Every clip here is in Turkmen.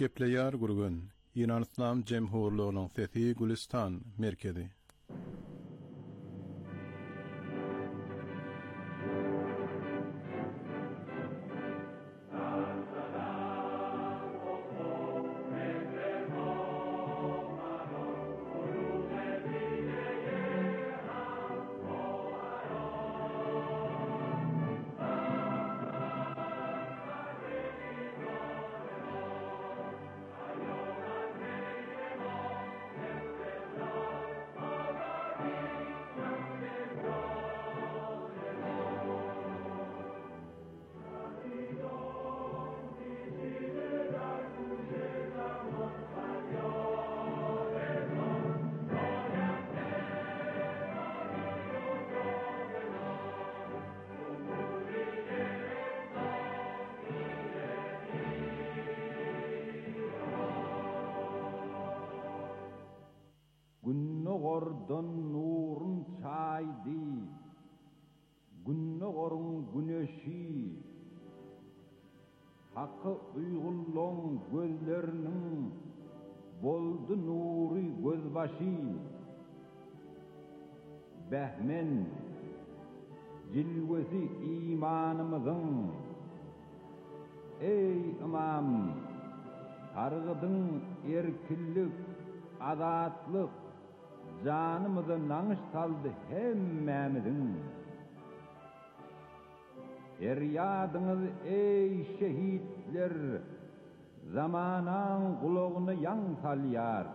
Gepleýär gurgun, Iran İslam Jemhurluğynyň Sesi Gülistan merkezi. Günnogordan nurun çaydi, günnogorun güneşi, hakkı uygulluğun gözlerinin boldu nuri gözbaşı, behmen cilvesi imanımızın, ey imam, targıdın erkillik, adatlık, canımızı nanış saldı hemmemizin. Feryadınız ey şehitler, zamanan kulağını yan salyar.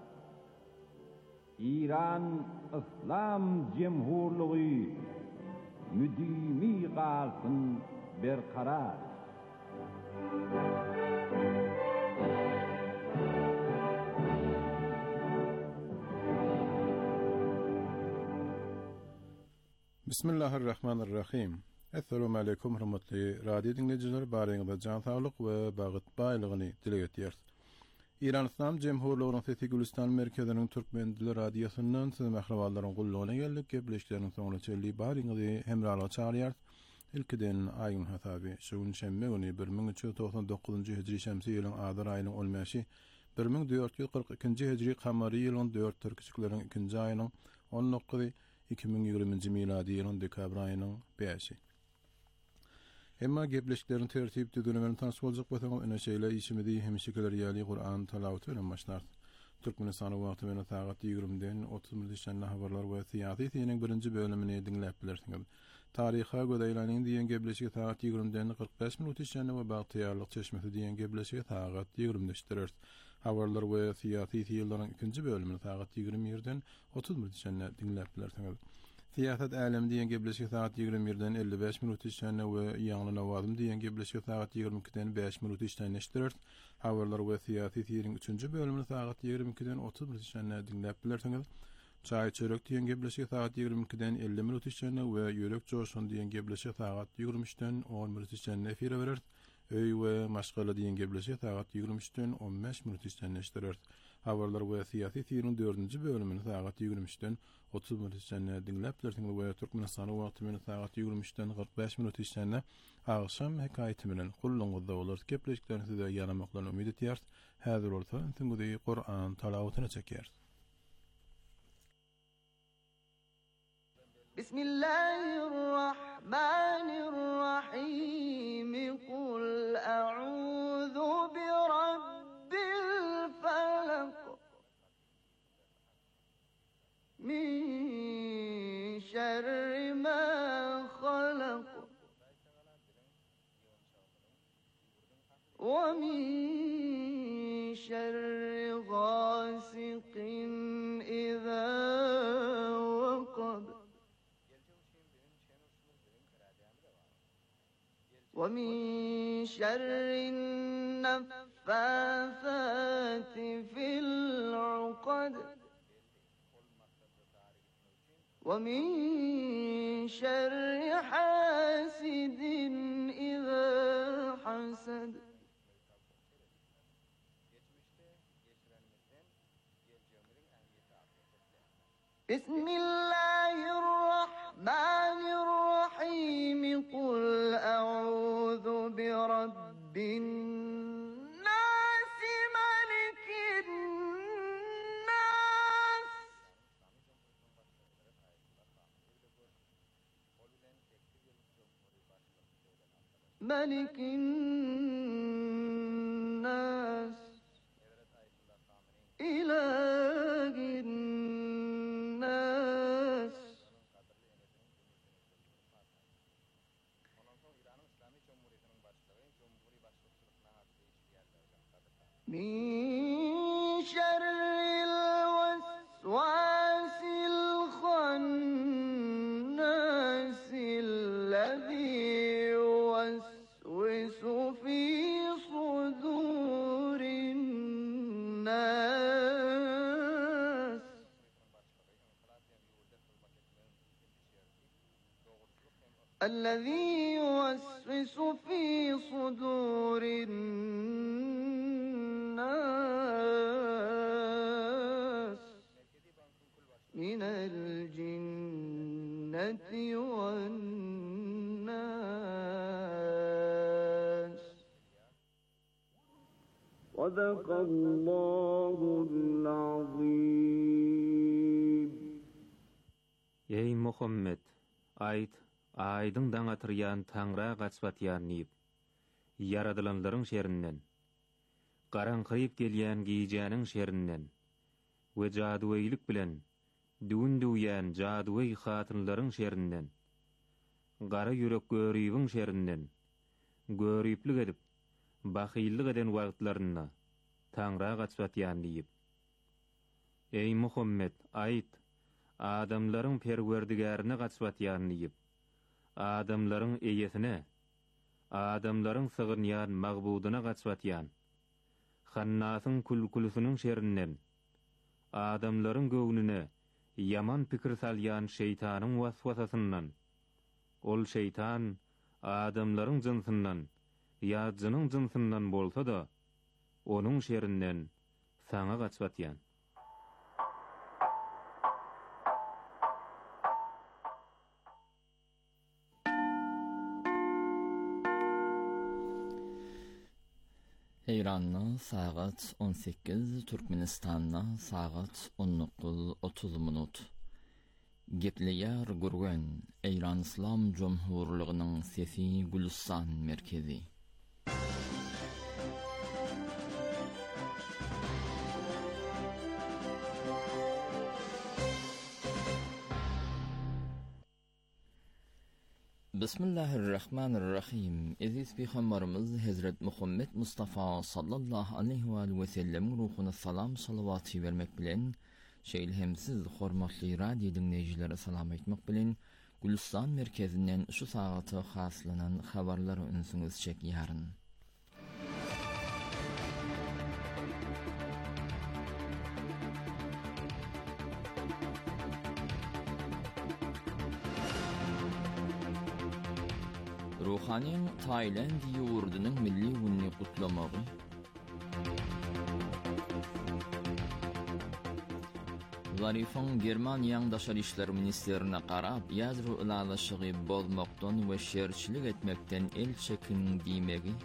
İran İslam Cemhurluğu müdimi kalsın berkarar. Bismillahirrahmanirrahim. Assalamu alaykum hormatly radio dinleyijiler, baryňyzda jan saglyk we bagyt baýlygyny dile getýär. Iran İslam Jemhurluğynyň Sesi Gülistan merkeziniň türkmen dili radiosundan siz mähraballaryň gullugyna geldik. Gepleşikleriniň soňuna çelli baryňyzy hemralyga çagyrýar. Ilkiden aýyň hasaby şu şemme güni 1399-njy hijri şemsi ýylyň adar aýynyň olmaşy 1442-njy hijri kamary ýylyň 4 türkçükleriň 2-nji aýynyň 19-y 2020-nji miladi ýylyň dekabr aýynyň 5-i. Emma gepleşiklerin tertip düzünmelerini tanışıp boljak bolsaňam öne şeýle işimidi hemşekeler ýaly Qur'an talawaty bilen başlar. Türkmenistanyň wagty bilen saat 20-den 30-njy habarlar we syýasy ýeňiň birinji bölümini dinläp bilersiňiz. Taryha gödeýlanyň diýen gepleşigi saat 20-den 45 minut işläni we bagtyýarlyk çeşmesi diýen gepleşigi saat 20-de işlerer. Habarlar we syýasy ýyllaryň 2-nji bölümini saat 21-den 30 minut işläni dinläp bilersiňiz. Siýasat alem diýen gepleşigi saat 21-den 55 minut işläni we ýaňly nawazym diýen gepleşigi saat 22-den 5 minut işläni işlerer. Habarlar we syýasy ýyllaryň 3-nji bölümini saat 22-den 30 minut işläni dinläp bilersiňiz. Çay çörek diýen gepleşigi saat 22-den 50 minut işläni we ýörek joşun diýen gepleşigi saat 23-den 10 minut işläni efire berer. Öý we maşgala diýen gepleşigi saat 23-den 15 minut işläni işlerer. Habarlar we syýasy ýyllaryň 4-nji bölümini saat 23-den 30 minut işläni dinläp bilersiňiz we Türkmenistanyň wagty bilen saat 23-den 45 minut işläni agşam hekaýaty bilen gulluňyzda bolar. Gepleşiklerini size ýanamaklaryn umyt etýär. Häzir bolsa siňizi Qur'an talawatyna çekýär. Bismillahirrahmanirrahim. Kul a'udhu bi rabbil falaq min şerri ma khalaq ve min şerri ghasiqin idha waqab ومن شر النفاثات في العقد ومن شر حاسد إذا حسد بسم الله الرحمن الرحيم قل أعوذ برب الناس ملك الناس إله الناس من شر الوسواس الخناس الذي يوسوس في صدور الناس الذي يوسوس في صدور الناس من الجنة والناس صدق الله العظيم. Ey Muhammed, ayt, aydın daňa tyrýan Taňra gaçbatýan nip, yaradylanlaryň şerinden, garaňkyryp gelýän gijäniň şerinden, we jaduweylik bilen düwün-düwýän jaduwey hatynlaryň şerinden, gara ýürek göribiň şerinden, göriplik edip, bahylyk eden wagtlaryna Taňra gaçbatýan nip. Ey Muhammed, ayt, adamlaryň perwerdigarine gaçbatýan nip, adamlaryň eýesine, adamlaryň sygynýan magbudyna gaçbatýan, hannasyň kulkulysynyň şerinden, adamlaryň göwnüne yaman pikir salýan şeytanyň waswasasyndan, ol şeytan adamlaryň jynsyndan, ýa jynyň jynsyndan bolsa da, onuň şerinden saňa gaçbatýan. İran'na saat 18, Türkmenistan'na saat 19:30 minut. Gepleýär gurgen İran İslam Cumhurluğunyň sesi Gülistan merkezi. Bismillahirrahmanirrahim. Aziz Peygamberimiz Hazret Muhammed Mustafa sallallahu aleyhi ve sellem ruhuna salam salavatı vermek bilen, şeýlehemsiz hormatly radio dinleýijilere salam etmek bilen, Gülistan merkezinden şu saata haslanan habarlary ünsüňiz çekýäryn. Ruhanyň Tayland ýurdunyň milli gününi gutlamagy, Zarifan Germaniýanyň daşary işler ministerine garap ýazry ulalaşygy bolmakdan we şerçilik etmekden el çekinmegi,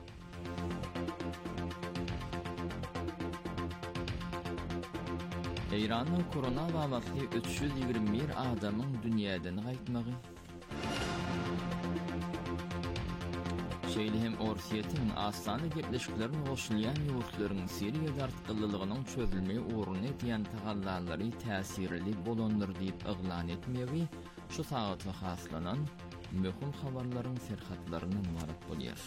Iranyň korona wagtly 321 adamyň dünýäden gaýtmagy, şeýlehem Orsiýetiň asany gepleşiklerini goşulýan ýurtlaryň Siriýa dartgylylygynyň çözülmegi uğruna diýen tagallalary täsirli bolandyr diýip yglan etmegi şu sagata haslanan möhüm habarlaryň serhatlaryny ibaret bolýar.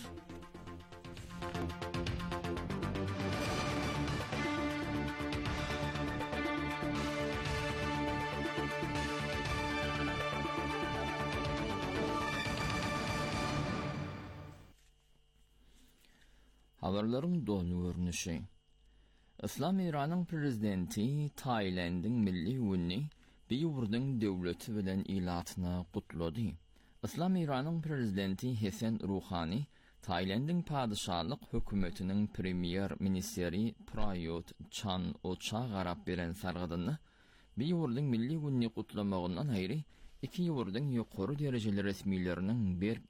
Habarlaryň dolu görnüşi. İslam İranyň prezidenti Taylandyň milli gününi bir ýurduň döwleti bilen ilatyna gutlady. İslam İranyň prezidenti Hasan Rouhani Taylandyň padyşahlyk hökümetiniň premier ministeri Prayut Chan-o-cha garap beren sargydyny bir ýurduň milli gününi gutlamagyndan aýry iki ýurduň ýokary derejeli resmiýleriniň berk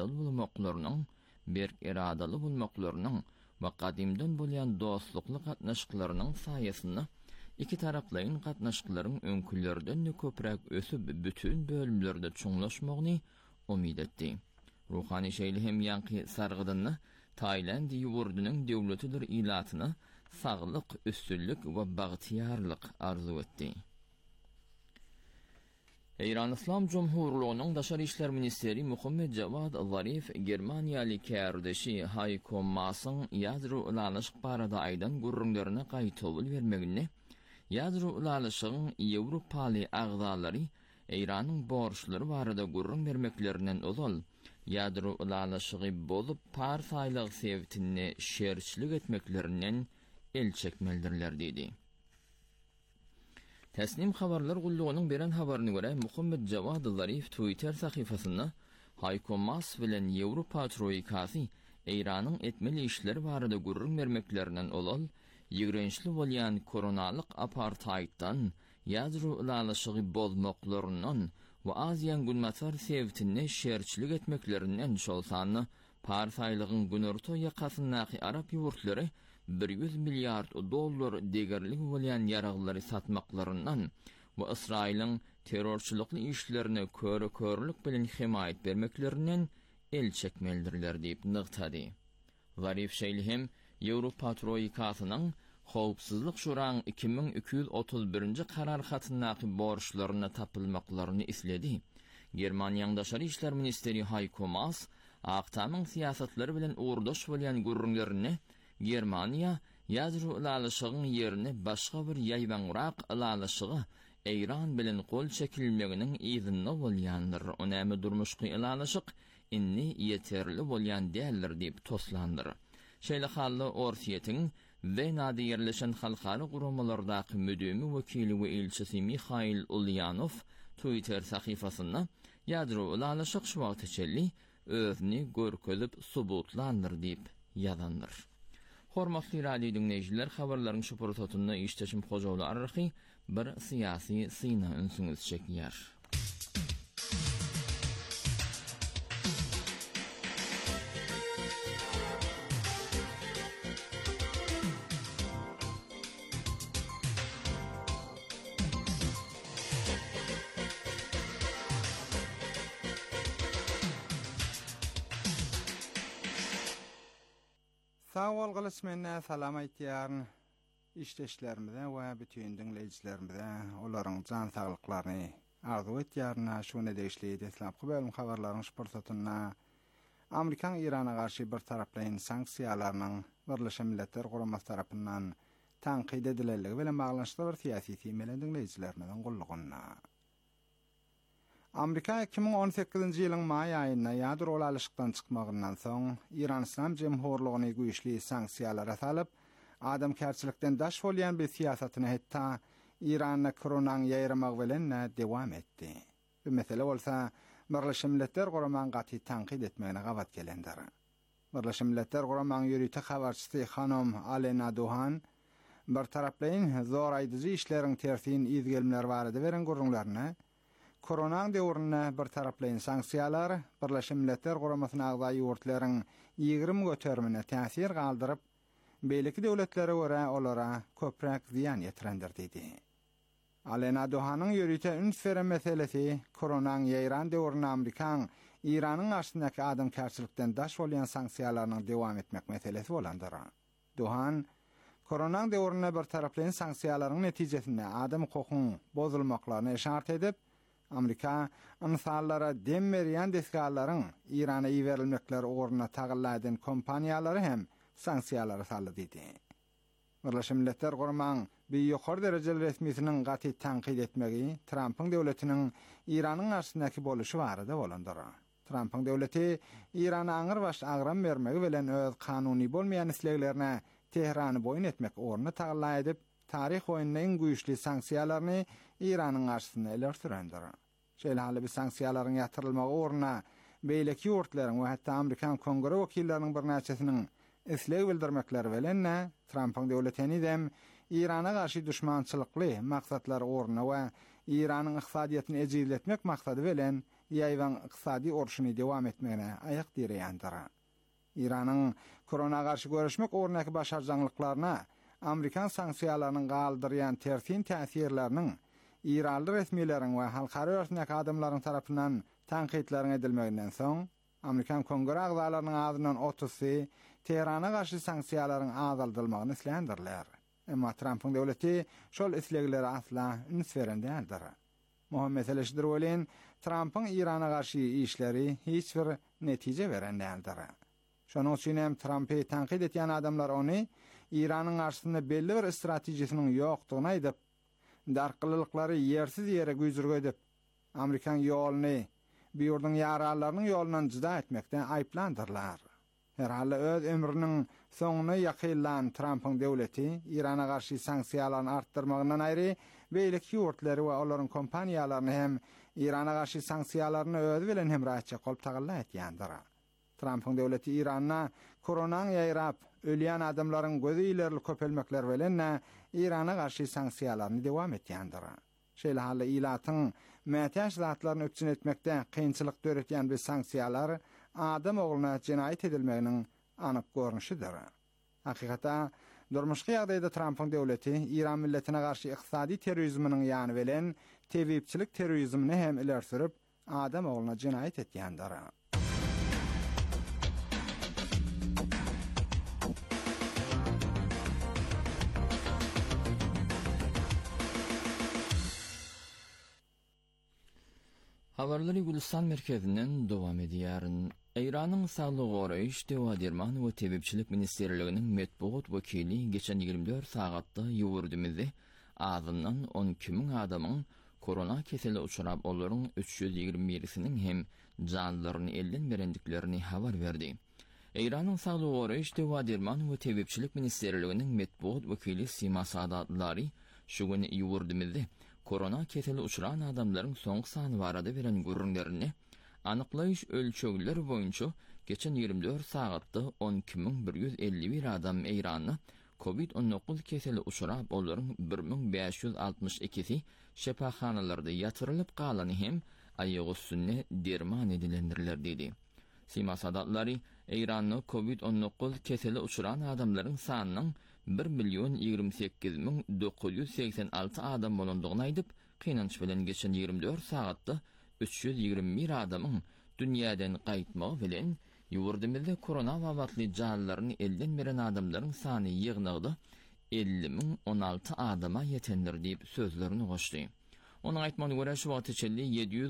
eradaly bolmaklarynyň we gadimden bolýan dostlukly gatnaşyklarynyň saýasyny iki taraplaryň gatnaşyklaryň öňkülerden köpräk ösüp bütün bölümlerde çoňlaşmagyny umyt etdi. Ruhani Şeýlihim ýanky sargydyny Tayland ýurdunun döwletidir ilatyny saglyk, üstünlük we bagtyarlyk arzu etdi. İran İslam Cumhurluğu'nun Daşary işler ministeri Muhammed Javad Zarif Germaniýaly kärdeşi Heiko Maasyň ýadro ulalyşyk barada aýdan gurrunlaryna gaýtawul bermegini, ýadro ulalyşygyň Ýewropaly agdalary İranyň borçlary barada gurrun bermeklerinden olal, ýadro ulalyşygy bolup parsaýlyk sebäpini şerçilik etmeklerinden el çekmeldirler dedi. Tesnim habarlar gulluğunun beren habarını göre Muhammed Javad Zarif Twitter sahifasyna Heiko Maas bilen Ýewropa troikasy İranyň etmeli işleri barada gurrun bermeklerinden olal, ýigrençli bolýan koronalyk apartheiddan, ýadro ulalyşygy bozmaklaryndan we Aziýan günmaçar sebäpini şerçilik etmeklerinden şolsany parsaýlygyň günorta ýakasyndaky Arap ýurtlary 100 milyard dollar degerlik bolýan ýaraglary satmaklaryndan we Israýlyň terrorçylykly işlerine körlük bilen himayet bermeklerinden el çekmeldirler diýip nygtady. Zarif Şeýlihim Ýewropa troikasynyň Howpsuzlyk şuraň 2231-nji kararhatyndaky borçlaryna tapylmaklaryny isledi. Germaniýanyň Daşary işler ministeri Heiko Maas, Aktamyň siýasatlary bilen uğurdaş bolýan gurrunlaryny Germaniýa ýadro ulalyşygyň ýerini başga bir ýaýbanrak ulalyşygy İran bilen kol çekilmeginiň izinli bolýandyr. Onamy durmuşky ulalyşyk inni ýeterli bolýan däldir diýip toslandyr. Şeýle halda Orsiýetiň Wenada ýerleşen halkary guramalardaky müdümi wekili we elçisi Mikhail Ulyanov Twitter sahifasyna ýadro ulalyşyk şu wagt içelli özüni görkezip subutlandyr diýip ýazandyr. Hormatly radio dinleýijiler, habarlaryň şu prototypyny işleşim hojawly arky bir syýasy syna ünsüňiz çekýär. Sağol gylysmenne salam aýtýaryn. İşleşlerimize we bütün dinleýijilerimize olaryň jan saglyklaryny arzu etýärna şunu deýişli deslapky bölüm habarlaryň şportatyna Amerikan Irana garşy bir taraplaýan sanksiýalarynyň Birleşen Milletler Guramasy tarapyndan tanqid edileligi bilen baglanşykly bir syýasy temeli dinleýijilerimizden gullugyna. Amerika 2018-nji ýylyň may aýynda ýadro ulalyşykdan çykmagyndan soň İran İslam Jemhurlugyny güýçli sanksiýalara salyp, adamkärçilikden daş bolýan bir siýasatyny hetda İranyň koronyň ýaýramak bilen dewam etdi. Bu mesele bolsa Birleşen Milletler Guramasyny gaty tanqid etmegine gawat gelendir. Birleşen Milletler Guramasyny ýürüýte habarçysy hanım Alena Duhan bir taraplaýan zor aýdyjy işleriň tersin izgelmeler barada beren gurrunlaryny Koronaň döwründe bir taraplaýan sanksiýalar Birleşen Milletler Guramasyna agdaý ýurtlaryň 20 götermine täsir galdyryp, beýleki döwletlere görä olara köprek ziýan ýetirendir dedi. Alena Duhanyň ýürüýte üns beren meselesi koronaň ýaýran döwründe Amerikan İranyň arşyndaky adamkärçilikden daş bolýan sanksiýalaryny dewam etmek meselesi bolandyr. Duhan koronaň döwründe bir taraplaýan sanksiýalaryň netijesinde adam hukukynyň bozulmaklaryny işaret edip, Amerika insanlara dem berýän desgalaryň Irana ýerilmekleri ugruna tagyllaýan kompaniýalary hem sanksiýalara saly dedi. Birleşen Milletler Guramasyň bir ýokary derejeli resmisiniň gaty tanqid etmegi Trumpyň döwletiniň Iranyň arşyndaky boluşy barada bolandyr. Trumpyň döwleti Irana aňyr baş agram bermegi bilen öz kanuny bolmaýan isleglerine Tehrany boyun etmek ugruna tagyllaýan edip, tarih boýundan en güýçli sanksiýalaryny İranyň garşysyna eler sürendir. Şeýle hali bir sanksiýalaryň ýatyrylmagy ugruna beýleki ýurtlaryň we hatda Amerikan Kongre wekilleriniň bir näçesiniň isleg bildirmekleri bilen Trumpyň döwletini dem İrana garşy düşmançylykly maksatlary ugruna we İranyň ykdysadyýatyny ejizletmek maksady bilen ýaýwan ykdysady urşuny dewam etmegine aýak dirýändir. İranyň korona garşy görüşmek ugrundaky başarjanyklaryna Amerikan sanksiýalarynyň galdyrýan tersin täsirleriniň İranly resmiýetleriniň we halkary örnäk adamlaryň tarapyndan tanqidleriň edilmeginden soň Amerikan Kongre agzalarynyň adynyň 30-y Teherana garşy sanksiýalaryň azaldylmagyny islendirler. Emma Trumpyň döwleti şol islegleri asla üns beren däldir. Muhim mesele şudur bolan, Trumpyň Irana garşy işleri hiç bir netije beren däldir. Şonuň üçin hem Trumpy tankid etýän adamlar ony Iranyň garşysynda belli bir stratejiýasynyň ýokdugyna aýdyp, darkyllyklary ýersiz ýere güýjürgedip, Amerikan ýoluny bu ýurdun ýaralarynyň ýolundan juda etmekden aýplandyrlar. Herhalde öz ömrüniň soňuna ýakynlan Trumpyň döwleti Irana garşy sanksiýalaryny artdyrmagyndan aýry beýlik ýurtlary we olaryň kompaniýalaryny hem Irana garşy sanksiýalaryny öz bilen hemrahatça kolup tagalla etýändir. Trumpyň döwleti Irana koronany ýaýrap, ölýän adamlaryň gözü ilerli köpelmekler bilen Irana garşy sanksiýalaryny dowam etýändir. Şeýle haly ilatyň mätäş zatlaryny öpçün etmekde kynçylyk döretýän bu sanksiýalar adam oğluna cinayet edilmeginiň anyk görnüşidir. Hakykata, durmuşky ýagdaýda Trumpyň döwleti Iran milletine garşy iqtisadi terrorizminiň ýany bilen tebipçilik terrorizmini hem ileri sürüp adam oğluna cinayet etýändir. Habarları Gülistan merkezinden devam edýär. Iranyň Saglyk Goraýyş Dewa Derman we Tebipçilik Ministerliginiň metbuat wekili geçen 24 sagatda ýurdumyzda azyndan 12.000 adamyň korona keseli uçurap olaryň 321-siniň hem janlaryny elden berendiklerini habar berdi. Iranyň Saglyk Goraýyş Dewa Derman we Tebipçilik Ministerliginiň metbuat wekili Sima Sadatlary şu gün ýurdumyzda korona keseli uçuran adamlaryň soňky sany barada beren görünlerini anyklaýyş ölçegleri boýunça geçen 24 sagatda 12.151 adam Iranyň COVID-19 keseli uçurap olaryň 1562-si şepaxanalarda ýatyrylyp galany hem aýagy üstüne derman edilendirler dedi. Sima Sadatlary Iranyň COVID-19 keseli uçuran adamlaryň sanynyň 1.028.986 adam bolandygyny aýdyp, kynanç bilen geçen 24 sagatda 321 adamyň dünýäden gaýtmagy bilen ýurdumyzda korona wabatly janlaryny elden beren adamlaryň sany ýygnygdy 50.016 adama ýetendir diýip sözlerini goşdy. Onuň aýtmagyna görä şu wagt içinde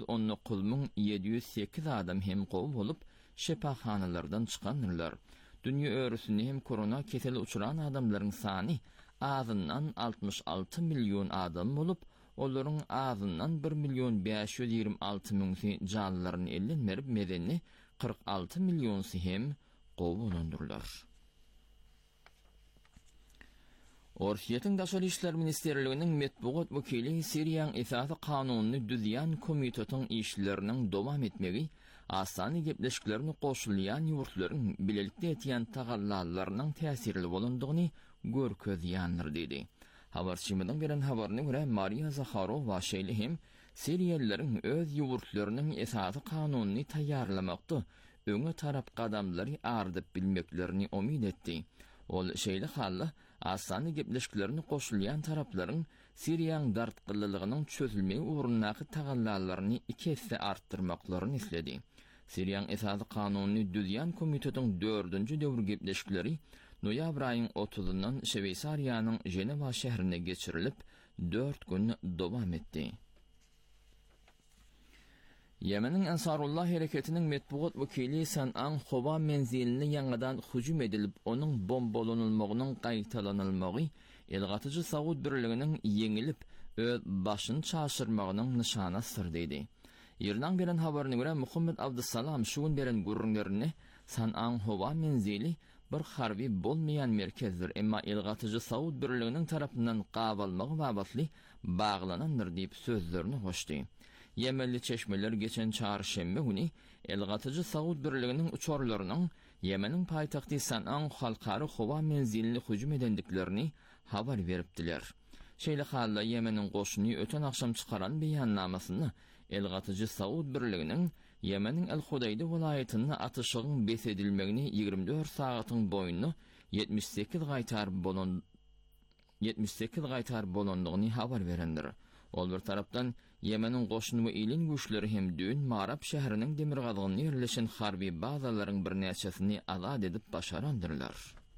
719.708 adam hem gowy bolup şepaxanalardan çykanlar. Dünya örüsünde hem korona keseli uçuran adamlaryň sany azyndan 66 milyon adam bolup, olaryň azyndan 1.526.000 janlaryny elden berip medeni 46 milyonsy hem gowy bolundyrlar. Orsiýetiň Daşary işler ministerliginiň metbuat wekili Siriýanyň esasy kanunyny düzýän komitetyň işleriniň dowam etmegi asany gepleşiklerini goşulýan ýurtlaryň bilelikde etýän tagallalarynyň täsirli bolandygyny görkezýändir dedi. Habarçymyň beren habaryna görä Maria Zakharowa şeýle hem Siriýalileriň öz ýurtlarynyň esasy kanunyny taýýarlamakda öňe tarap gadamlary ardyp bilmeklerini umid etdi. Ol şeýle hally asany gepleşiklerini goşulýan taraplaryň Siriýanyň dartgylylygynyň çözülmegi ugrundaky tagallalaryny 2 hesse artdyrmaklaryny isledi. Siriýanyň esasy kanunyny düzýän komitetyň 4-nji döwür gepleşikleri noýabr aýynyň 30-ndan Şweýsariýanyň Jenewa şäherine geçirilip 4 gün dowam etdi. Yemenin Ansarullah hareketinin metbuat wekili San'an Hoba menzilini ýangadan hüjüm edilip onun bombalanylmagynyň gaýtalanylmagy elgatyjy Saud birliginiň ýeňilip öz başyny çaşyrmagynyň nyşanasıdır dedi. Ýerden beren habaryna görä Muhammed Abdussalam şu gün beren görünlerini San'an Hoba menzili bir harbi bolmayan merkezdir, emma elgatyjy Saud birliginiň tarapyndan gabalmagy babatly baglanandyr diýip sözlerini goşdy. Yemenli çeşmeler geçen çarşembe günü elgatyjy Saud birliginiň uçarlarynyň Yemenin paýtagty San'an halkary howa menzilini hüjüm edendiklerini habar beripdiler. Şeýle halda Yemenin goşuny öten akşam çykaran beýannamasyny elgatyjy Saud birliginiň Yemenin El-Hudayda welaýatyna atyşygyň besedilmegini 24 sagatyň boýunda 78 gaýtar bolandygyny habar berendir. Ol bir tarapdan Yemenin goşun we ilin güýçleri hem dün Marab şäheriniň demirgadgyny ýerleşen harby bazalaryň bir näçesini azad edip başarandyrlar.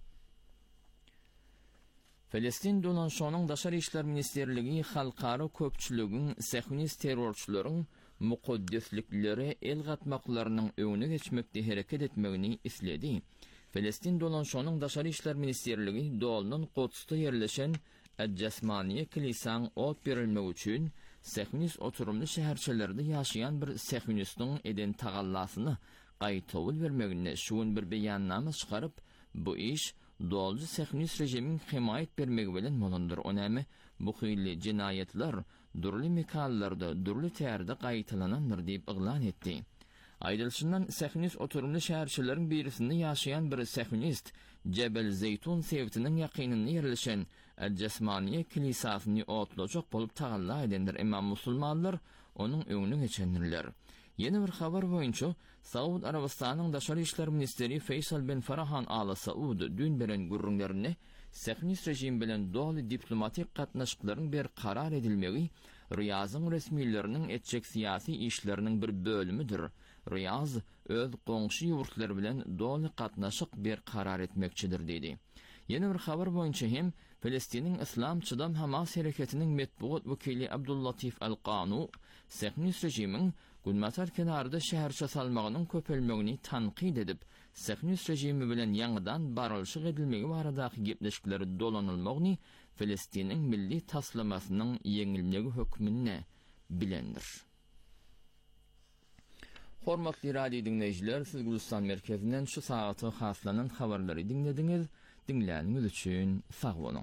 Filistin dolanşonyň daşary işler ministerligi halkara köpçüligiň Siyonist terrorçylaryň mukaddeslikleri el gatmaklarynyň öňüne geçmekde hereket etmegini isledi. Filistin dolanşonyň daşary işler ministerligi dolanyň Qudsda ýerleşen Ed-Jasmaniye kilisaň ot berilmegi üçin Siyonist oturumly şäherçilerde ýaşaýan bir Siyonistin eden tagallasını gaýtawul bermegine şuun bir beýannama çykaryp, bu iş dolgy Siyonist rejimiň himayet bermegi bilen bolandyr. Onamy bu hyly jinayetler durly mekanlarda, durly täärde gaýtalanandyr diýip iglan etdi. Aýdylşyndan Siyonist oturumly şäherçileriň birisinde ýaşaýan bir Siyonist Jebel Zeytun sewtiniň ýakynyny ýerleşen Ed-Jasmaniye kilisasyny otlajak bolup tagalla edendir. Emma musulmanlar onuň öňüne geçendirler. Yeni bir habar boýunça Saud Arabistanyň daşary işler ministeri Faysal bin Farahan Al Saud dün beren gurrunlaryny Siyonist rejim bilen doly diplomatik gatnaşyklaryň bir karar edilmegi Riyazyň resmiýetleriniň etjek syýasy işleriniň bir bölümüdür. Riyaz öz goňşy ýurtlary bilen doly gatnaşyk bir karar etmekçidir dedi. Yeni bir habar boýunça hem Filistiniň İslam Çydam Hamas hereketiniň metbuat wekili Abdullatif Al-Qanu Siyonist rejimiň Gulmatar kenarda şäherçe salmagynyň köpelmegini tanqid edip, Siyonist rejimi bilen ýangydan baralşyk edilmegi baradaky gepleşikleri dolanylmagyny Filistiniň milli taslamasynyň ýeňilmegi hökmüne bilendir. Hormatly radio dinleyijiler, siz Gulistan merkezinden şu saata haslanan habarlary dinlediňiz. Dinläniňiz üçin sag bolun.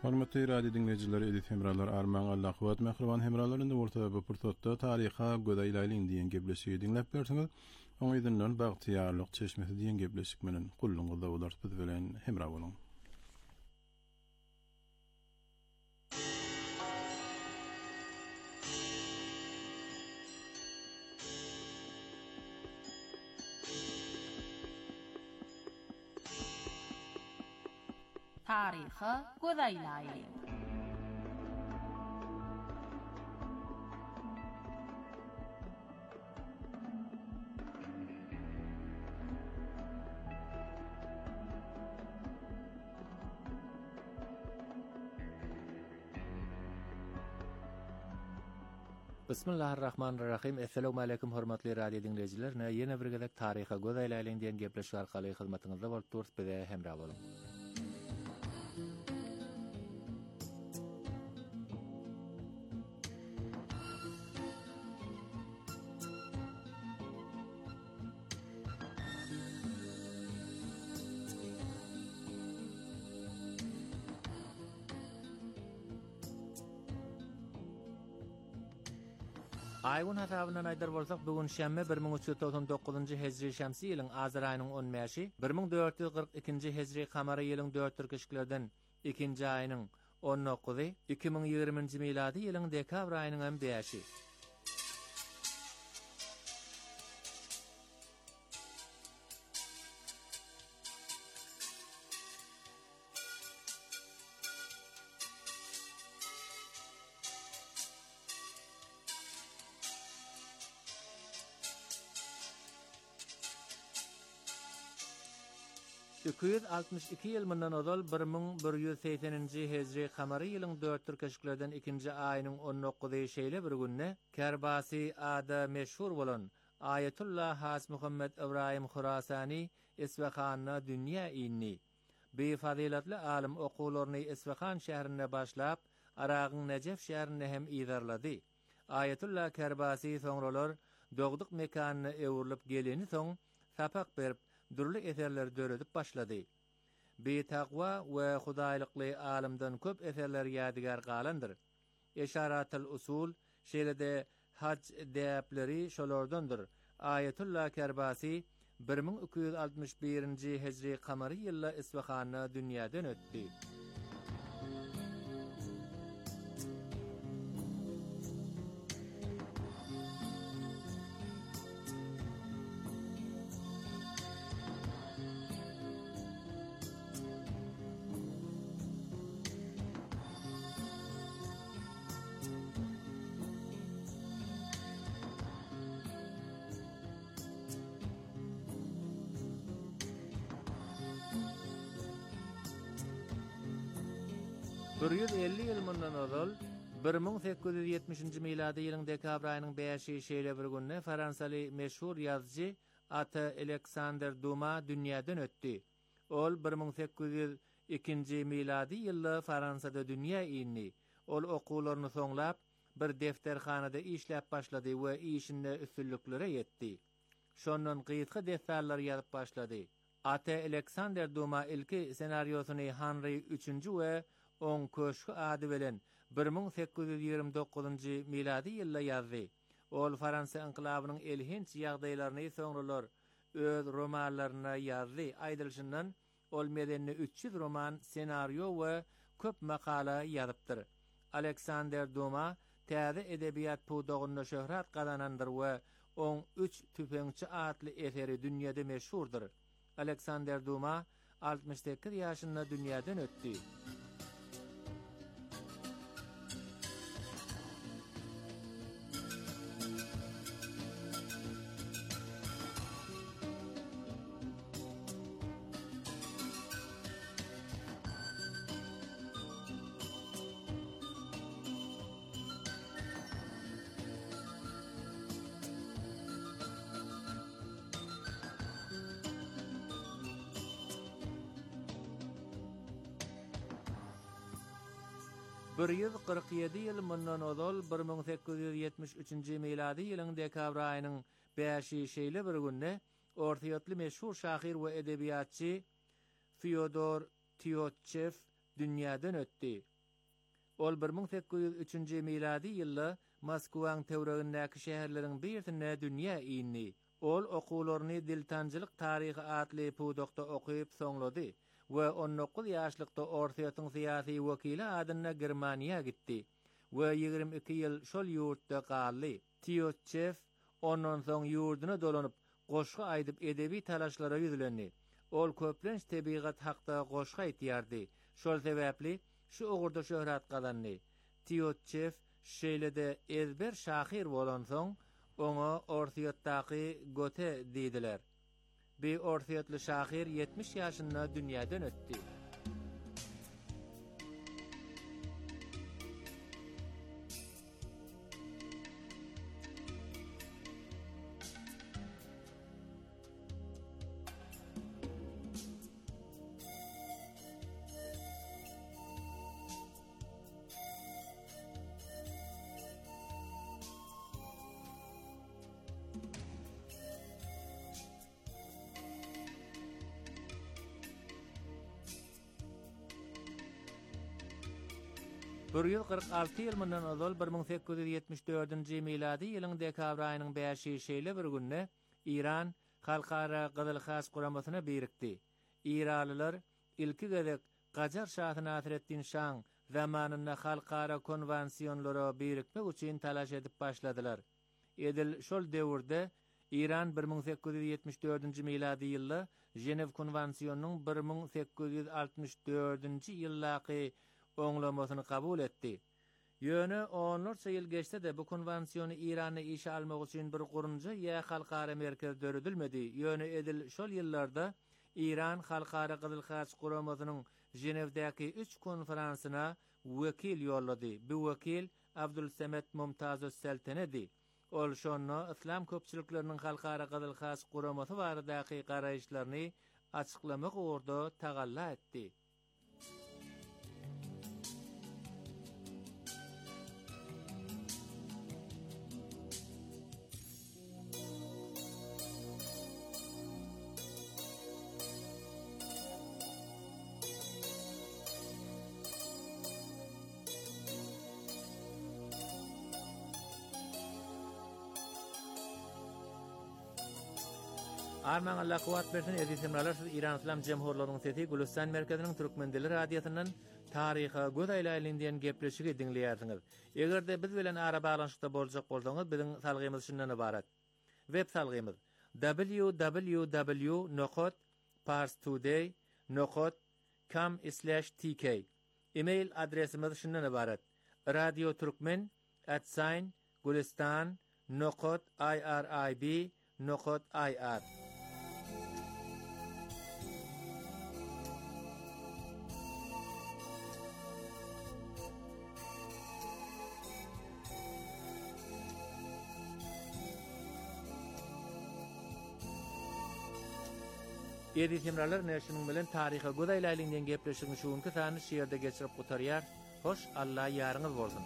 Hormatly radio dinleyijileri, edip hemralar, arman Allah kuwat mehriban hemralarynda ortada bu pursatda taryha gödäýläýliň diýen gepleşigi dinläp bersiňiz. Oň ýerden bagtyýarlyk çeşmesi diýen gepleşik menen gulluňyzda bolar biz bilen hemra boluň. Taryha gödäýläýliň. Bismillahirrahmanirrahim. Assalamu alaykum hormatly radio dinleyijiler. Ýene bir gezek taryha gödäýläýliň diýen gepleşik arkaly hyzmatyňyzda bolup durýar bize hemra boluň. Aýgun hasabyna aýdar bolsak, bugun şämme 1399-njy hejri şämsi ýylyň Azar aýynyň 15-i, 1442-nji hejri kamary ýylyň 4 türkeşiklerden 2-nji aýynyň 19-y, 2020-nji milady ýylyň dekabr aýynyň 5-i.Üküyüz 62 ýyl mundan ozal 1180-nji hejri kamary ýylyň 4 türkeşiklerden 2-nji aýynyň 19-y şeýle bir günne Kerbasi ada meşhur bolan Ayetullah Has Muhammed Ibrahim Khurasani Isfahanyna dünýä ýyny. Bi fazilatly alim okularyny Isfahan şäherine başlap, Aragyň Nejef şäherine hem ýydarlady. Ayetullah Kerbasi soňralar dogduk mekanyny öwrülip geleni soň sapak berip dürli eserler döredip başlady. Betaqwa we hudaýlykly alimden köp eserler ýadygar galandyr. Eşaratul usul şeýlede hac däpleri şolardandyr. Ayetullah Kerbasi 1261-nji hejri kamary ýylda Isfahanyna dünýäden ötdi. Bir 150 ýyl mundan ozal 1870-nji milady ýylyň dekabr aýynyň 5-i şeýle bir günne Fransaly meşhur ýazgy Ata Alexander Dumas dünýäden ötdi. Ol 1802-nji milady ýylda Fransada dünýä ýyny. Ol okularyny soňlap bir defterhanada işläp başlady we işinde üstünliklere ýetdi. Şondan gyýytgy defterler ýazyp başlady. Ata Alexander Dumas ilki senariosyny Henry 3-nji we on köşkü ady bilen 1829-njy milady ýylda ýazdy. Ol Fransa inqilabynyň elhinç ýagdaýlaryny soňralar öz romanlaryna ýazdy. Aýdylşyndan ol medenni 300 roman, senario we köp makala ýazypdyr. Alexander Dumas täze edebiýat puwdagyna şöhret gazanandyr we on 3 tüpeňçi atly eseri dünýäde meşhurdur. Alexander Dumas 68 ýaşynda dünýäden ötdi. Bir 147 ýyl mundan ozal 1873-nji milady ýylyň dekabr aýynyň 5-i şeýle bir günne orta ýatly meşhur şahyr we edebiýatçy Fyodor Tyotchev dünýäden ötdi. Ol 1803-nji miladi ýylda Moskwaň töwregindäki şäherleriň birtine dünýä iýinni. Ol okuwlaryny diltanjylyk taryhy atly pudokda okuyup soňlady we 19 ýaşlykda ortaýatyň syýasy wekili adyna Germaniýa gitdi we 22 ýyl şol ýurtda galdy. Tiyotchev ondan soň ýurduny dolanyp goşgy aýdyp edebi talaşlara ýüzlendi. Ol köplenç tebigat hakda goşgy aýtýardy. Şol sebäpli şu ogurda şöhrat kazandy. Tiyotchev şeýlede ezber şahyr bolan soň oňa ortaýatdaky Goethe diýdiler. Bir ortaýatly şahyr 70 ýaşynda dünýäden ötdi. Bir ýyl 46 ýyl mundan ozal 1874-nji miladi ýylyň dekabr aýynyň 5-nji şeýle bir günne İran halkara Gyzyl Has guramasyna birikdi. İranlylar ilki gezek Gajar Şahy Nasreddin Şah zamanynda halkara konwensiýonlara birikmek üçin talaş edip başladylar. Edil şol döwürde İran 1874-nji miladi ýylda Jenew konwensiýonunyň 1864-nji ýyllaky oňlamasyny kabul etdi. Ýöne onlarça ýyl geçse de bu konwensiýony Irany işe almak üçin bir gurunjy ýa halkara merkez döredilmedi. Ýöne edil şol ýyllarda İran halkara Gyzyl Has guramasynyň Jenewdäki 3 konferansyna wekil ýollady. Bu wekil Abdulsamet Mumtaz Seltenedi. Ol şonu İslam köpçülikleriniň halkara Gyzyl Has guramasy baradaky garaýşlaryny açyklamak uğurda tagalla etdi. Arman Allah kuwat bersin edimralar siz İran İslam Cemhurlarynyň sesi Gülistan merkeziniň Türkmen dili radiosyndan taryha göz aýlaýlandyň gepleşigi dinleýärsiňiz. Egerde biz bilen ara baglanyşykda boljak bolsaňyz biziň salgymyz şundan ibarat. Web salgymyz www.parstoday.com/tk. Email adresimiz şundan ibarat: radioturkmen@gulistan.irib.ir. Edimralar näşiniň bilen taryha göz aýlaýlandyň gepleşigini şuňky sany şeýerde geçirip gutarýar. Hoş Allah ýaryňyz bolsun.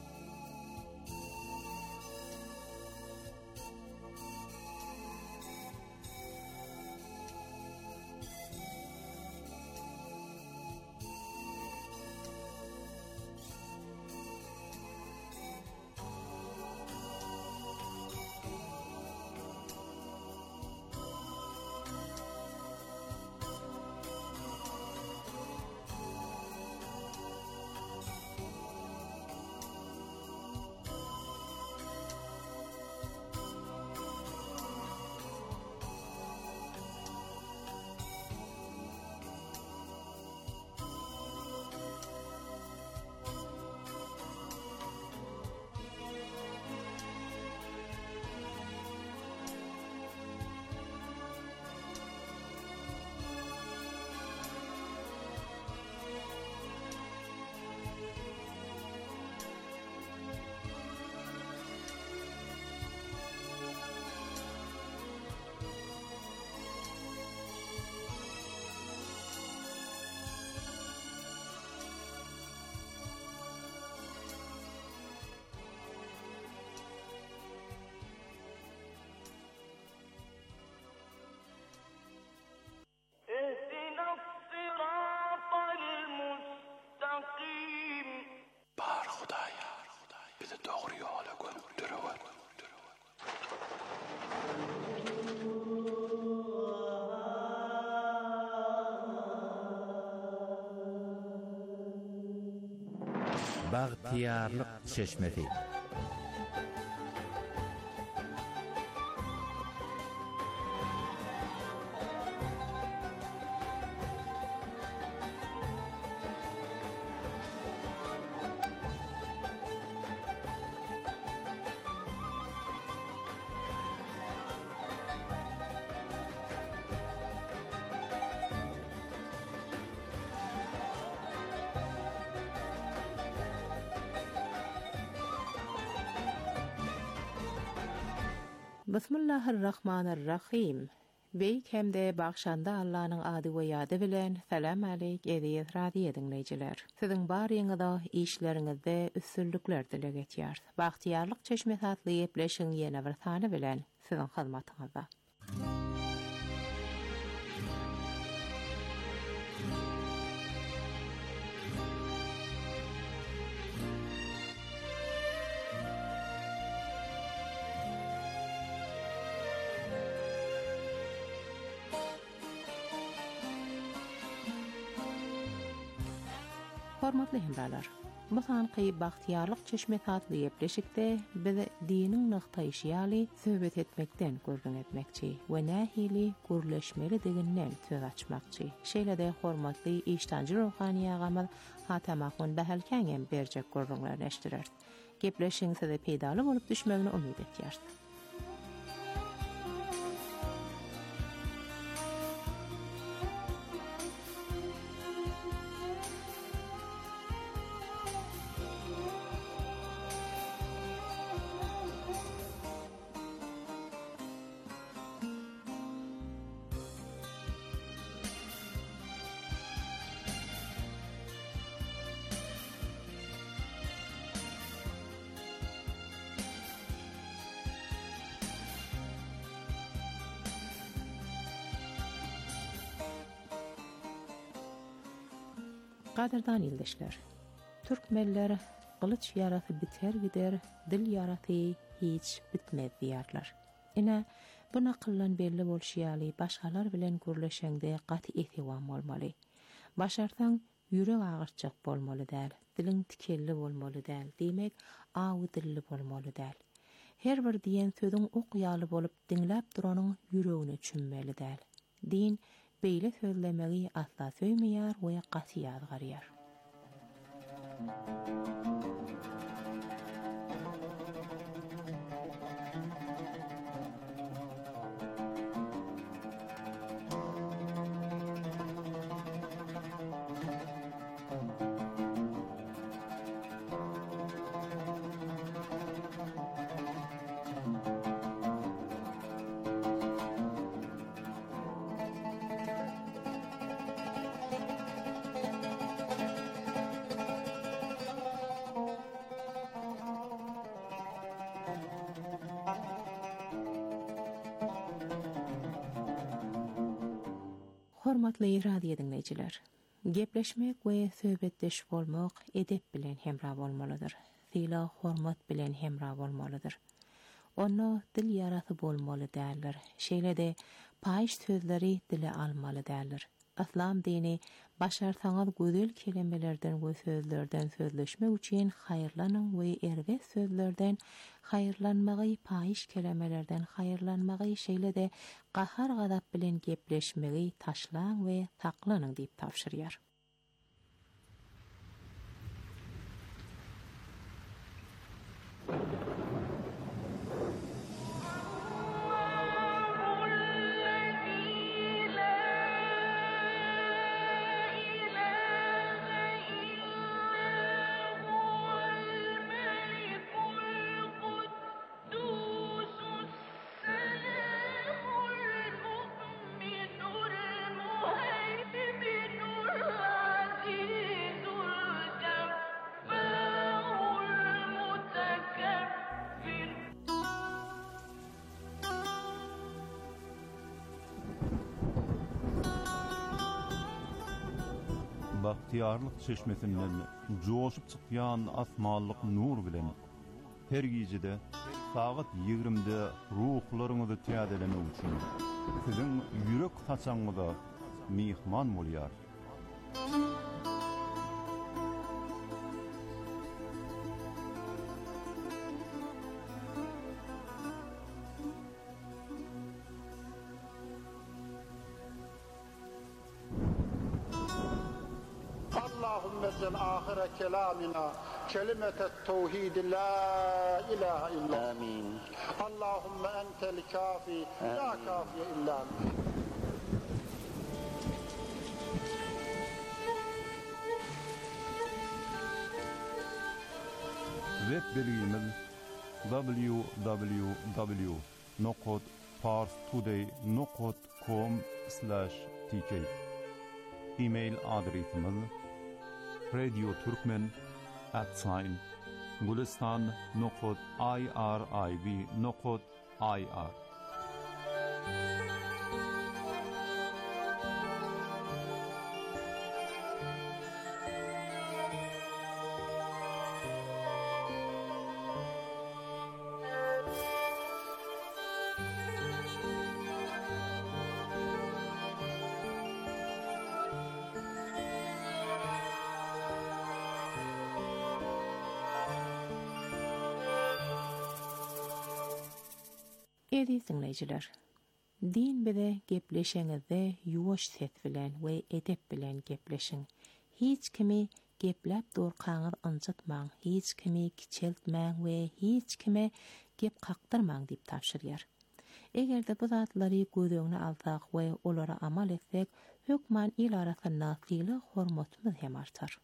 bizi doğru yola götürüyor. Baghtiyarlyk çeşmesi. Bismillahirrahmanirrahim. Beyk hemde bakşanda Allah'ın adı ve yadı bilen salam aleyk ediyet radiyo dinleyiciler. Sizin bariyinizde işlerinizde üstünlükler dile getiyar. Bahtiyarlık çeşmesi adlı yepleşin yeni bir tane bilen sizin hizmetinizde. Hormatly hemralar, bu sanqy bahtiyarlık çeşmesi adlı yepleşikde biz dinin nıqtayşiyali söhbet etmekten görgün etmekçi ve nahili gürleşmeli degenden söz açmakçı. Şeýle de hormatly iştancı ruhani ağamız Hatamahun Bahalkangem berjek görgünler eşdirer. Gepleşiň size peýdaly bolup düşmegini umid etýär. Qadirdan ildeşler. Türkmenler qılıç yaratı biter gider, dil yaratı hiç bitmez diyarlar. Ine bu naqıllan belli bolşýaly başgalar bilen gürleşende gaty etiwam bolmaly. Başarsan ýürek agyrçak bolmaly däl, diliň tikelli bolmaly däl, demek awy dilli bolmaly däl. Her bir diýen sözüň okyaly bolup dinläp duranyň ýüregine çünmeli däl. Din beýle sözlemegi asla söýmeýär we gaty ýazgarýar. Hormatly radio dinleyijiler. Gepleşmek we söhbetleşip bolmak edep bilen hemra bolmalydyr. Sila hormat bilen hemra bolmalydyr. Onu dil yaratı bolmaly däller. Şeýle de paýş sözleri dile almaly däller. Islam dini başarsaňyz gözel kelimelerden we sözlerden sözleşmek üçin haýyrlanyň we erge sözlerden haýyrlanmagy, paýş kelimelerden haýyrlanmagy, şeýle de gahar gadap bilen gepleşmegi taşlaň we taklanyň diýip tapşyrýar. Bahtiyarlyk çeşmesinden joşup çykýan asmanlyk nur bilen her gecede saat 20'de ruhlarınızı tiyadelemek için sizin yürek haçanıda mihman bolýar. اللهم اجعل آخر كلامنا كلمة التوحيد لا إله إلا آمين. اللهم أنت الكافي لا كافي إلا أنت. Web bilgimiz www.parstoday.com/tk. E-mail adresimiz radioturkmen@gulistan.irib.ir. Edi dinleyiciler, din bide gepleşeňizde yuwaş set bilen we edep bilen gepleşiň. Hiç kimi geplep dorkaňyz ynjytmaň, hiç kimi kiçeltmäň we hiç kime gep kakdyrmaň diýip tapşyrýar. Egerde bu zatlary gözeňne alsak we olara amal etsek, hökman il arasynda syly hormatymyz hem artar.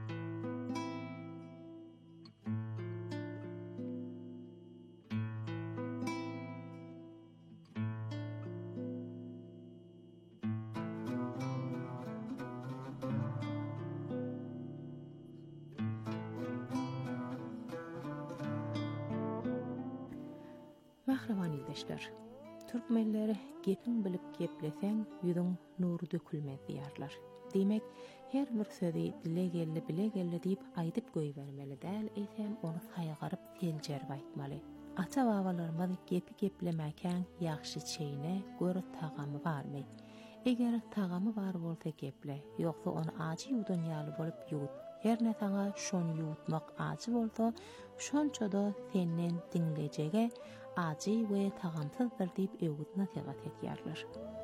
Mahrewan ildeşler, türkmenleri gepin bilip gepleseň ýüzüň nury dökülmez diýerler. Demek, her bir sözi dile geldi bile geldi diýip aýdyp göýbermeli däl, eýsem onu saýgaryp seljerip aýtmaly. Ata babalarymyz gepi geplemäkäň ýagşy çeýne görü tagamy barmy? Eger tagamy bar bolsa geple, ýoksa onu aji ýudan ýaly bolup ýut. Her ne taňa şonu ýutmak aji bolsa, şonçoda senden dinlejege aji we tagamsyzdyr diýip öwgüt nasihat edýärler.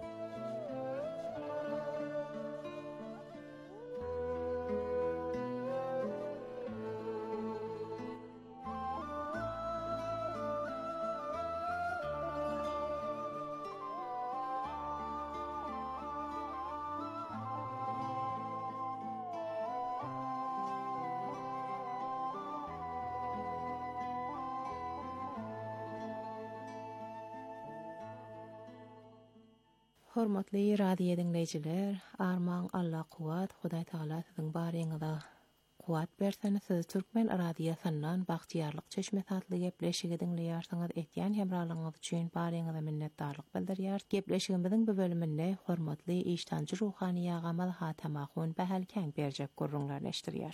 Hormatly radio dinleyijiler, arman Allah kuwat, Hudaý Taala siziň baryňyzda kuwat bersen, siz Türkmen radiosynyň bagçyarlyk çeşme tatly gepleşigi dinleýärsiňiz, etýän hemralygyňyz üçin baryňyza minnetdarlyk bildirýär. Gepleşigimiziň bu bölüminde hormatly iştanjy ruhany ýagamal Hatamahun Bahalkän berjek gurrunlaryny eşdirýär.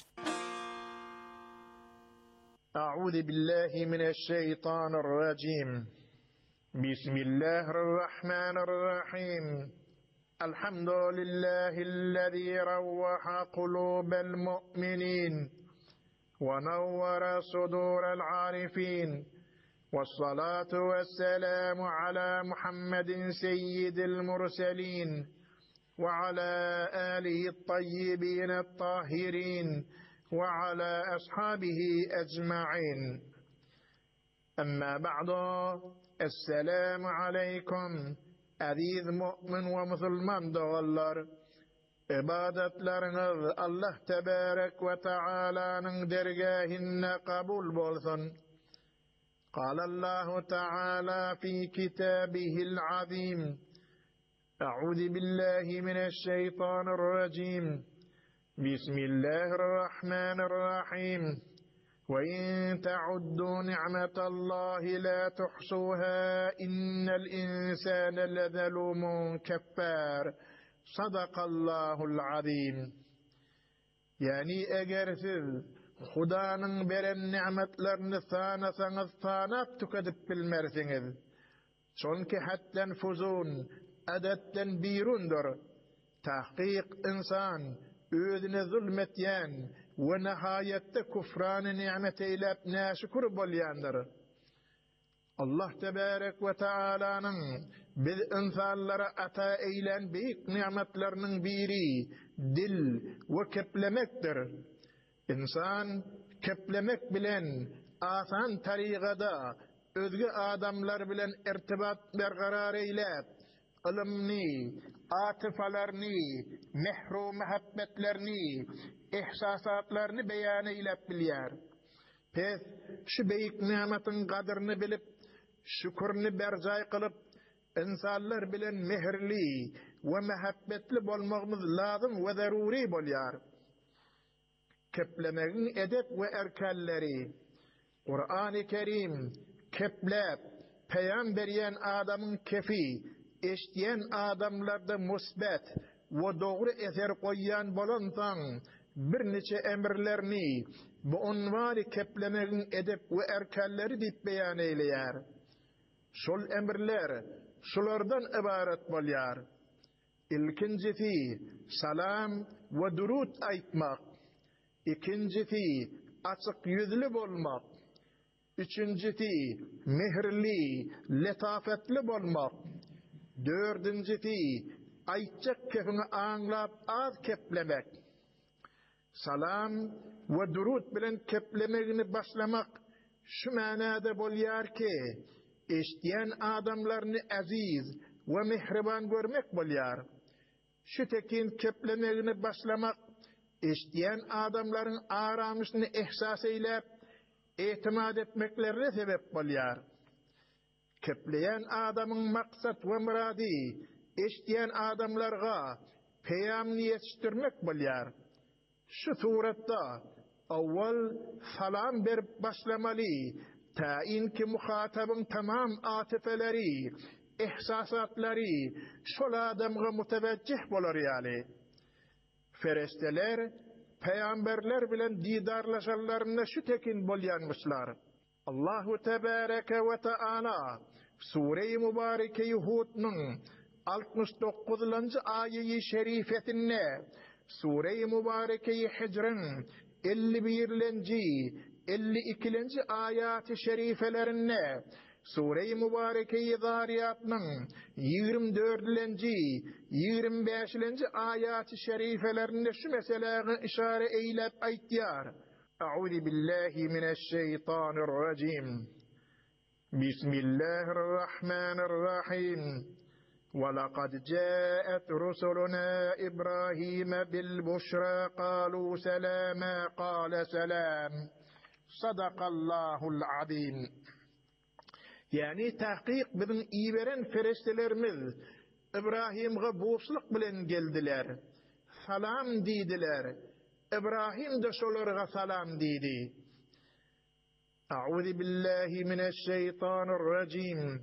أعوذ بالله من الشيطان الرجيم. بسم الله الرحمن الرحيم. الحمد لله الذي روح قلوب المؤمنين ونور صدور العارفين، والصلاة والسلام على محمد سيد المرسلين وعلى آله الطيبين الطاهرين وعلى أصحابه أجمعين. أما بعد، السلام عليكم aziz mu'min ve musulman doğallar. İbadetleriniz Allah tebarek ve Teala'nın dergahine kabul bolsun. قال الله تعالى في كتابه العظيم: أعوذ بالله من الشيطان الرجيم. بسم الله الرحمن الرحيم. وإن تعدوا نعمة الله لا تحصوها إن الإنسان لظلوم كفار. صدق الله العظيم. Yani eğer siz Hudanın beren nimetlerini sanasanız sanap tüketip bilmersiniz. Çünkü hatten fuzun, adetten birundur. Tahqiq insan, özüne zulmetyen ve nihayette kufranı nimet eylep naşükür bolyandır. Allah Tebarek ve Teala'nın biz insanlara ata eylen büyük nimetlerinin biri dil ve keplemektir. İnsan keplemek bilen asan tarigada özgü adamlar bilen irtibat berqarar eylep ılımni, atifalarni, mehru muhabbetlerini, ihsasatlarını beyan eylep bilyar. Pes şu büyük nimetin kadrını bilip şükürünü berzay kılıp insanlar bilen mehirli ve muhabbetli bolmağımız lazım ve zaruri bolyar. Keplemeğin edep ve erkalleri Kur'an-ı Kerim keplep peygamberiyen adamın kefi eştiyen adamlarda musbet ve doğru eser koyan bolansan bir neçe emirlerini bu unvanı keplemeğin edep ve erkalleri deyip beyan eyleyar. Şol emirler şulardan ibaret bolyar. İlkincisi salam ve durut aytmak. İkincisi açık yüzlü bolmak. Üçüncüsü mehirli, letafetli bolmak. Dördüncüsü aytacak kefini anlap az keplemek. Salam ve durut bilen keplemeğini başlamak şu manada bolyar ki eştiyen adamlarını aziz ve mehriban görmek bolyar. Şu tekin keplemeğini başlamak eştiyen adamların aramışını ihsas eylep itimat etmeklerine sebep bolyar. Kepleyen adamın maksat ve muradi eştiyen adamlarga peyamni yetiştirmek bolyar. Şu surette avval salam verip başlamalı tayin ki muhatabın tamam atifeleri, ihsasatları şol adamga muteveccih bolar yani. Feresteler, peygamberler bilen didarlaşanlarına şu tekin bolyanmışlar. Allahu Tebareke ve Teala Sure-i Mübareke Hud'nun 69. ayeti şerifetinde Sure-i Mübareke Hicr'ın 51. 52. ayati şerifelerinde Sure-i Mübareke Zariyat'nın 24. 25. ayati şerifelerinde şu meseleye işare eylep aytiyar. Eûzu billahi mineşşeytanirracim. Bismillahirrahmanirrahim. وَلَقَدْ جَاءَتْ رُسُلُنَا إِبْرَاهِيمَ بِالْبُشْرَى قَالُوا سَلَامًا قَالَ سَلَامٌ صَدَقَ اللّٰهُ الْعَظِيمُ. Yani tahqiq bizim iyi veren ferestelerimiz İbrahim'e boşluk bilen geldiler. Salam dediler. İbrahim de şolarga salam dedi. Eûzu billahi mineşşeytanirracim.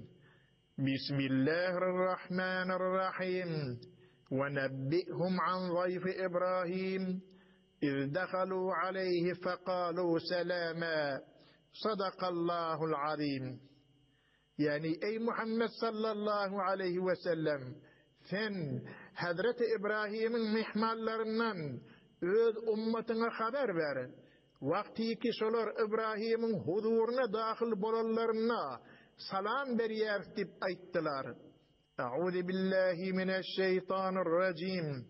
Bismillahirrahmanirrahim. وَنَبِّئْهُمْ عَنْ ضَيْفِ إِبْرَاهِيمَ إِذْ دَخَلُوا عَلَيْهِ فَقَالُوا سَلَامًا صَدَقَ اللّٰهُ الْعَظِيمُ. Yani ey Muhammed sallallahu aleyhi ve sellem sen Hazreti İbrahim'in mihmallarından öz ummetine haber ver. Vakti ki şolar İbrahim'in huzuruna dahil bolallarına salam beriyar dip ayttılar. Eûzu billahi mineşşeytanirracim.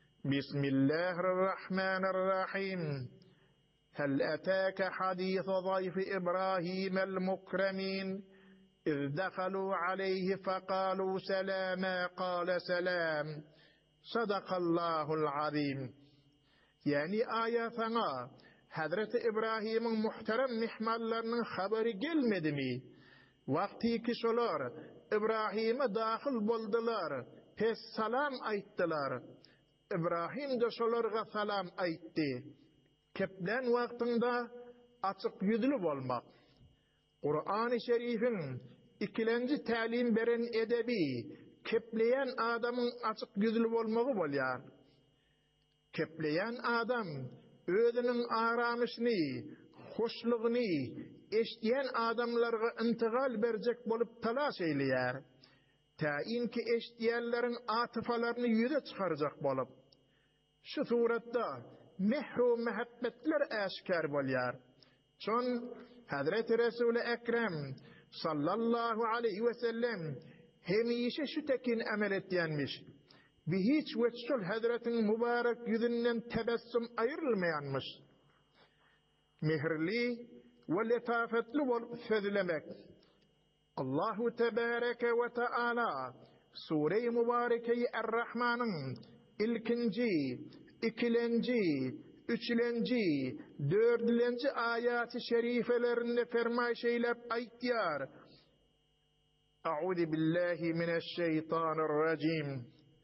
Bismillahirrahmanirrahim. Hel etâke hadîse zayfi İbrahim'el mukremin. إذ دخلوا عليه فقالوا سلاما قال سلام صدق الله العظيم. Yani aya sana Hazreti İbrahim'in muhterem mihmallarının haberi gelmedi mi? Vakti ki şolar İbrahim'e dahil boldular, pes salam ayttılar. İbrahim de şolarga salam aytti. Keplen vaktinde açık yüzlü olmak. Kur'an-ı Şerif'in ikilenci talim veren edebi, kepleyen adamın açık yüzlü olmağı bolyar. Kepleyen adam, özünün aramışını, hoşluğunu eşdiyen adamlarga intiqal berjek bolup talaş eyleyär. Tainki eşdiyenlerin atıfalarını yüze çıkaracak bolup. Şu suratda mehru mehabbetler aşkar bolyar. Çon Hazreti Resul-i Ekrem sallallahu aleyhi ve sellem hemişe şu tekin amel etyenmiş. Bir hiç veçsul Hazretin mübarek yüzünden tebessüm ayrılmayanmış. Mehirli ve letafetli olup sözlemek. Allahu Tebareke ve Teala Sure-i Mübareke-i Er-Rahman'ın ilkinci, ikilenci, üçlenci, dördlenci ayat-ı şerifelerinde fermayş eylep aytiyar. A'udhu billahi mineşşeytanirracim.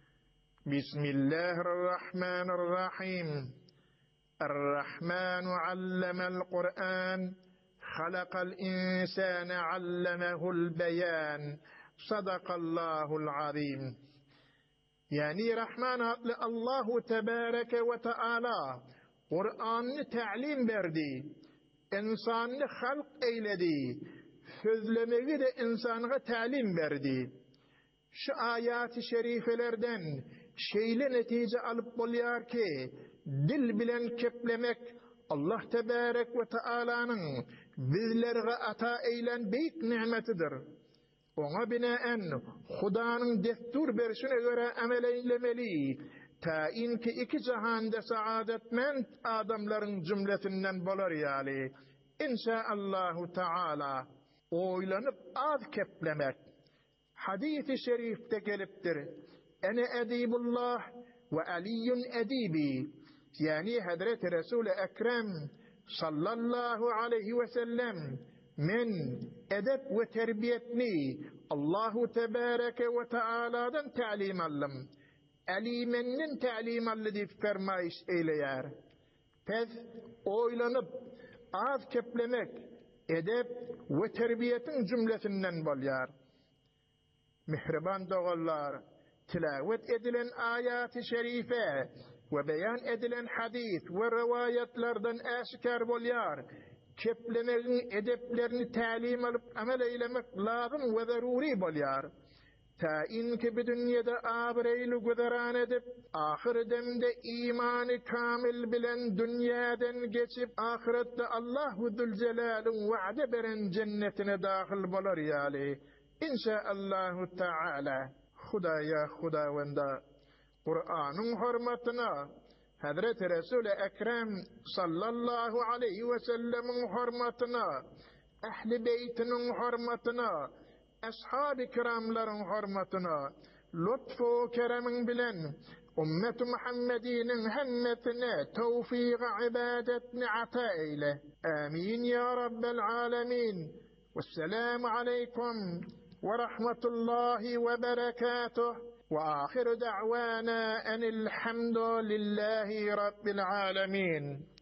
Bismillahirrahmanirrahim. Er-Rahmanu allemel Kur'an. Halakal insane allemehul beyan. Sadakallahul azim. Yani Rahman adlı Allahu Tebareke ve Teala Kur'an'ı ta'lim verdi. İnsanı halk eyledi. Sözlemeyi de insanıga ta'lim verdi. Şu ayat-ı şerifelerden şeyle netice alıp bolyar ki dil bilen keplemek Allah Tebarek ve Teala'nın bizlerge ata eylen büyük nimetidir. Ona binaen Hudanın destur berişine göre amel eylemeli. Ta inki iki cihanda saadetmend adamların cümlesinden bolar yali. İnşaallahu Teala oylanıp az keplemek. Hadis-i şerifte geliptir. Ene edibullah ve aliyyun edibi. Yani Hazreti Resul-i Ekrem sallallahu aleyhi ve sellem men edep ve terbiyetni Allahu Tebareke ve Teala'dan ta'lim aldım. Alimennin ta'lim aldı deyip fermayış eyleyar. Tez oylanıp az keplemek edep ve terbiyetin cümlesinden bolyar. Mihriban doğallar, tilavet edilen ayat-ı şerife ve beyan edilen hadis ve rivayetlerden aşikar bolyar. Keplemenin edeplerini talim alıp amel eylemek lazım ve zaruri bolyar. Ta inki bir dünyada abreyli güzeran edip, ahir demde imanı kamil bilen dünyadan geçip, ahirette Allahu Zülcelal'ın vaade beren cennetine dahil bolar yali. İnşaallahu Teala. Hudaya hudavenda. Kur'an'ın hürmetine, Hazreti Resul-i Ekrem sallallahu aleyhi ve sellemin hürmetine, Ehl-i Beytinin hürmetine, Ashab-ı kiramların hürmetine, lütfu keremin bilen, Ümmet-i Muhammedi'nin hemmetine, tevfik-i ibadetini ata eyle. Amin ya Rabbel alemin. Vesselamu aleykum ve rahmetullahi ve berekatuh. وآخر دعوانا أن الحمد لله رب العالمين.